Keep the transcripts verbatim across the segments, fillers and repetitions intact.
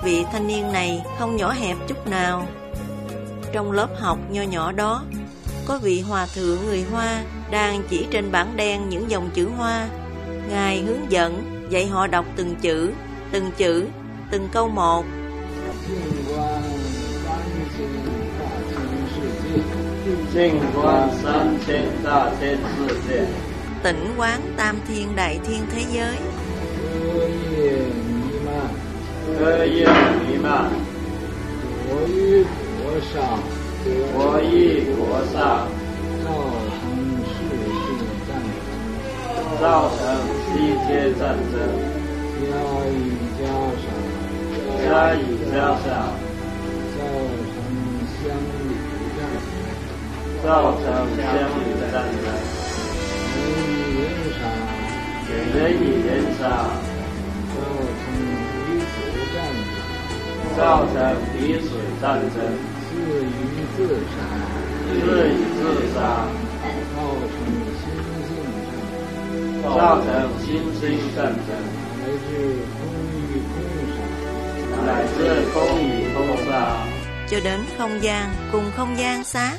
vị thanh niên này không nhỏ hẹp chút nào. Trong lớp học nho nhỏ đó, có vị hòa thượng người Hoa đang chỉ trên bảng đen những dòng chữ Hoa. Ngài hướng dẫn dạy họ đọc từng chữ, từng chữ, từng câu một. Tĩnh quán tam thiên đại thiên thế giới. 造成世界战争，加以加上，加以加上，造成乡里战争，人与人杀，造成彼此战争，自与自杀，自与自杀，造成新兴战争，乃至空与空杀， cho đến không gian cùng không gian sát,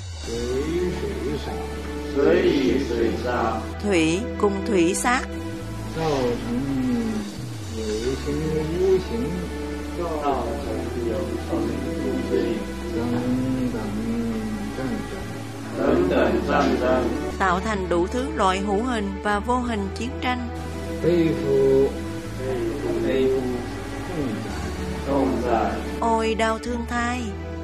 水与水杀, thủy cùng thủy sát, 造成有形无形，造成有形无形等等战争，等等战争。 tạo thành đủ thứ loại hữu hình và vô hình chiến tranh. Ôi đau thương thai.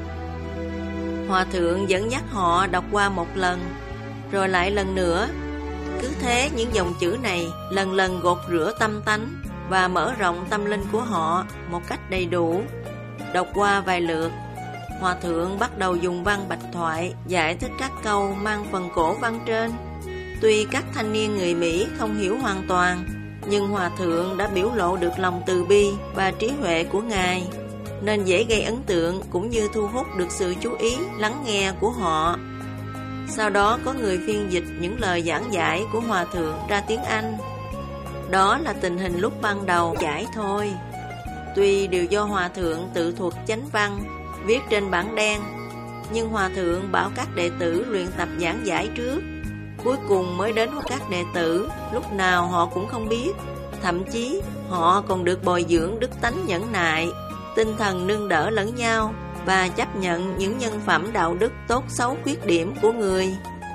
Hòa thượng dẫn dắt họ đọc qua một lần, rồi lại lần nữa. Cứ thế những dòng chữ này lần lần gột rửa tâm tánh và mở rộng tâm linh của họ một cách đầy đủ. Đọc qua vài lượt, Hòa thượng bắt đầu dùng văn bạch thoại giải thích các câu mang phần cổ văn trên. Tuy các thanh niên người Mỹ không hiểu hoàn toàn, nhưng Hòa thượng đã biểu lộ được lòng từ bi và trí huệ của Ngài, nên dễ gây ấn tượng cũng như thu hút được sự chú ý lắng nghe của họ. Sau đó có người phiên dịch những lời giảng giải của Hòa thượng ra tiếng Anh. Đó là tình hình lúc ban đầu giải thôi. Tuy đều do Hòa thượng tự thuật chánh văn, viết trên bảng đen, nhưng Hòa thượng bảo các đệ tử luyện tập giảng giải trước. Cuối cùng mới đến các đệ tử, lúc nào họ cũng không biết. Thậm chí họ còn được bồi dưỡng đức tánh nhẫn nại, tinh thần nương đỡ lẫn nhau và chấp nhận những nhân phẩm đạo đức tốt xấu khuyết điểm của người.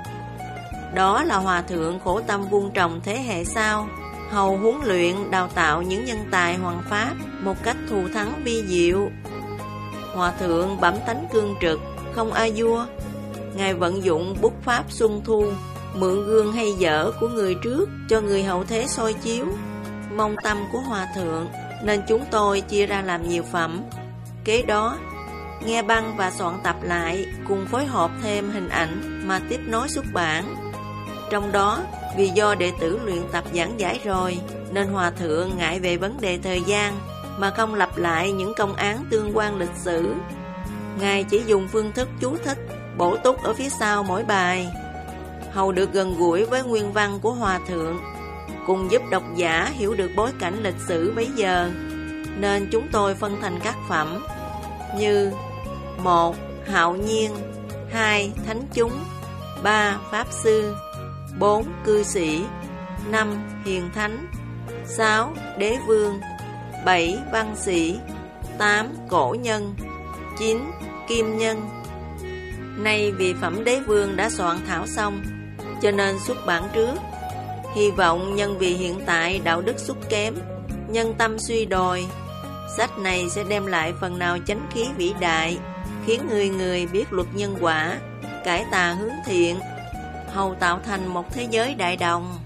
Đó là Hòa thượng khổ tâm vun trồng thế hệ sau, hầu huấn luyện đào tạo những nhân tài hoằng pháp một cách thù thắng vi diệu. Hòa thượng bẩm tánh cương trực, không a vua. Ngài vận dụng bút pháp xuân thu, mượn gương hay dở của người trước cho người hậu thế soi chiếu. Mong tâm của Hòa thượng nên chúng tôi chia ra làm nhiều phẩm. Kế đó, nghe băng và soạn tập lại cùng phối hợp thêm hình ảnh mà tiếp nối xuất bản. Trong đó, vì do đệ tử luyện tập giảng giải rồi, nên Hòa thượng ngại về vấn đề thời gian mà không lặp lại những công án tương quan lịch sử. Ngài chỉ dùng phương thức chú thích, bổ túc ở phía sau mỗi bài, hầu được gần gũi với nguyên văn của Hòa thượng, cùng giúp độc giả hiểu được bối cảnh lịch sử bấy giờ. Nên chúng tôi phân thành các phẩm như: một. Hạo nhiên, hai. Thánh chúng, ba. Pháp sư, bốn. Cư sĩ, năm. Hiền thánh, sáu. Đế vương, bảy. Văn sĩ, tám. Cổ nhân, chín. Kim nhân. Nay vì phẩm đế vương đã soạn thảo xong, cho nên xuất bản trước. Hy vọng nhân vì hiện tại đạo đức sút kém, nhân tâm suy đồi, sách này sẽ đem lại phần nào chánh khí vĩ đại, khiến người người biết luật nhân quả, cải tà hướng thiện, hầu tạo thành một thế giới đại đồng.